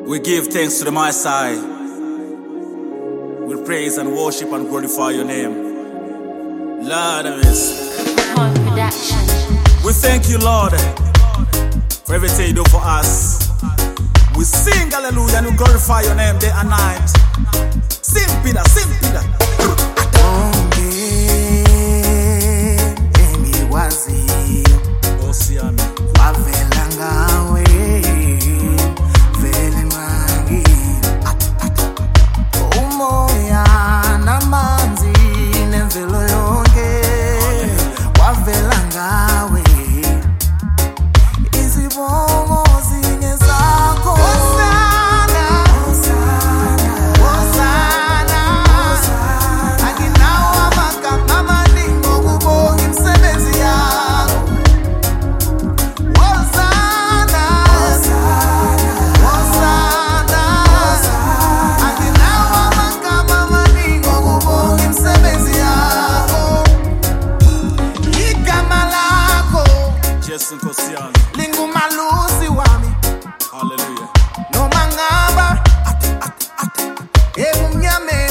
We give thanks to the Most High. We praise and worship and glorify your name. Lord of Production. We thank you, Lord, for everything you do for us. We sing hallelujah and we glorify your name day and night. Sing Peter, sing Peter. Lingu malusi wami Hallelujah. No mangaba Emu mnyame